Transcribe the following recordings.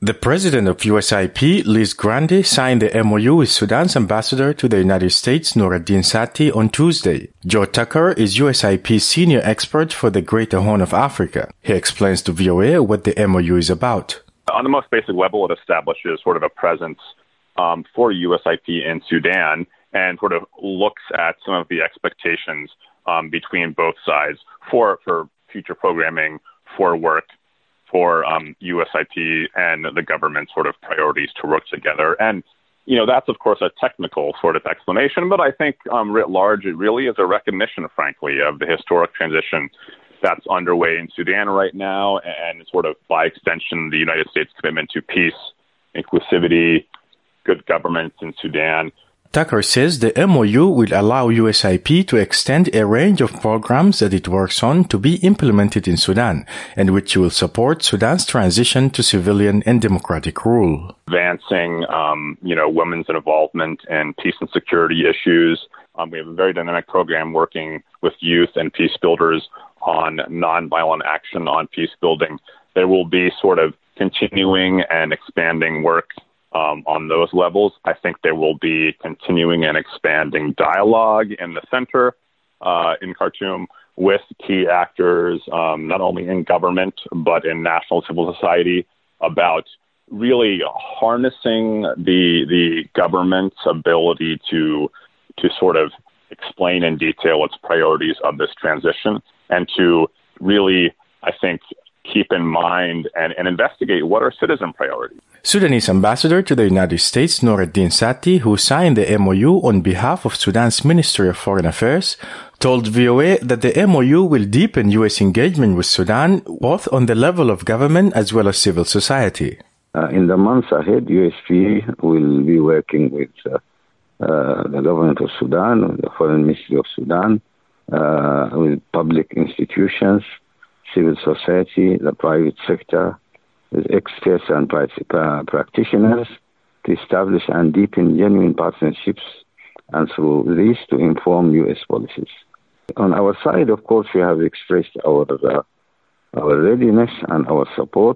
The president of USIP, Liz Grande, signed the MOU with Sudan's ambassador to the United States, Noureddin Sati, on Tuesday. Joe Tucker is USIP's senior expert for the Greater Horn of Africa. He explains to VOA what the MOU is about. On the most basic level, it establishes sort of a presence for USIP in Sudan and sort of looks at some of the expectations between both sides for future programming, for work, for USIP and the government sort of priorities to work together. And, that's, of course, a technical sort of explanation, but I think writ large, it really is a recognition, frankly, of the historic transition that's underway in Sudan right now and sort of, by extension, the United States' commitment to peace, inclusivity, good governance in Sudan. Tucker says the MOU will allow USIP to extend a range of programs that it works on to be implemented in Sudan, and which will support Sudan's transition to civilian and democratic rule. Advancing, women's involvement in peace and security issues. We have a very dynamic program working with youth and peace builders on nonviolent action on peace building. There will be sort of continuing and expanding work on those levels. I think there will be continuing and expanding dialogue in the center in Khartoum with key actors, not only in government, but in national civil society, about really harnessing the government's ability to sort of explain in detail its priorities of this transition and to really, I think, keep in mind and investigate what are citizen priorities. Sudanese ambassador to the United States, Noureddin Sati, who signed the MOU on behalf of Sudan's Ministry of Foreign Affairs, told VOA that the MOU will deepen U.S. engagement with Sudan, both on the level of government as well as civil society. In the months ahead, USP will be working with the government of Sudan, with the Foreign Ministry of Sudan, with public institutions, civil society, the private sector, with experts and practitioners to establish and deepen genuine partnerships, and through this to inform U.S. policies. On our side, of course, we have expressed our readiness and our support,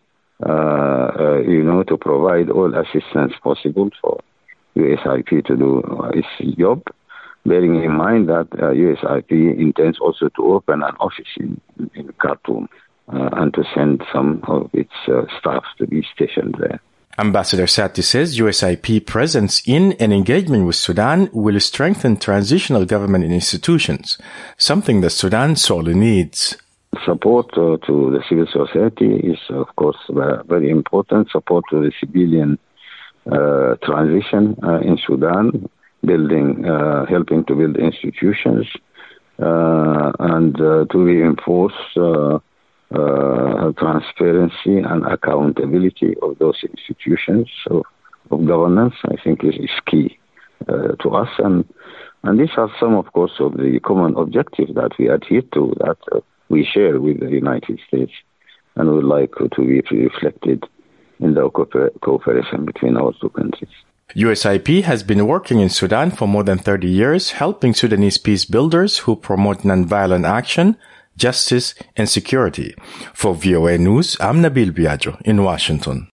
to provide all assistance possible for USIP to do its job, bearing in mind that USIP intends also to open an office in Khartoum and to send some of its staff to be stationed there. Ambassador Sati says USIP presence in and engagement with Sudan will strengthen transitional government and institutions, something that Sudan sorely needs. Support to the civil society is, of course, very important. Support to the civilian transition in Sudan, helping to build institutions, and to reinforce transparency and accountability of those institutions of governance, I think is key to us. And these are some, of course, of the common objectives that we adhere to, that we share with the United States, and would like to be reflected in the cooperation between our two countries. USIP has been working in Sudan for more than 30 years, helping Sudanese peace builders who promote nonviolent action, justice, and security. For VOA News, I'm Nabil Biagio in Washington.